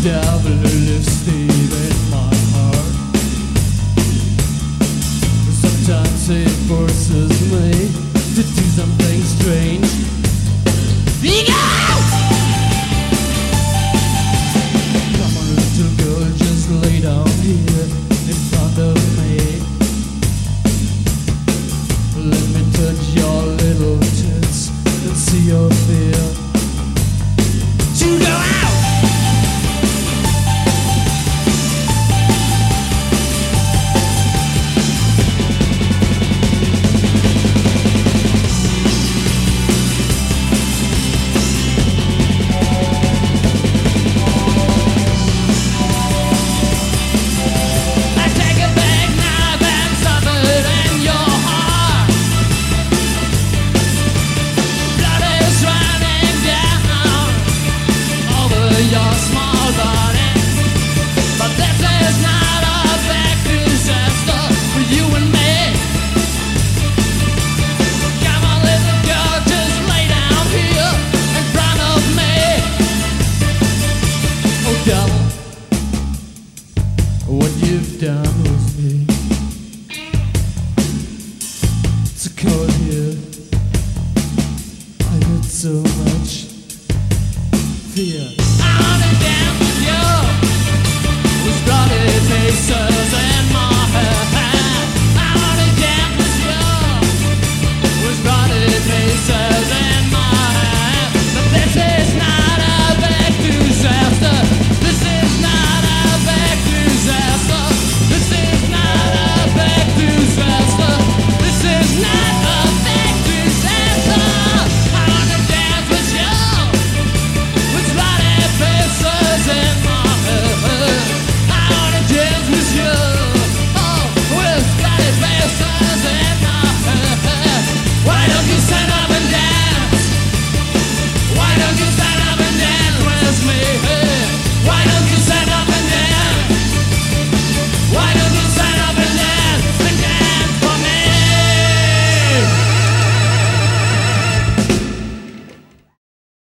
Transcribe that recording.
devil lives deep in my heart. Sometimes it forces me to do something strange. Come on, little girl, just lay down here in front of me. Let me touch your little tits and see your fear. To go out. Your small body, but this is not a big disaster for you and me. Come on, little girl, just lay down here in front of me. Oh, devil, what you've done with me. It's cold here. I hurt so much.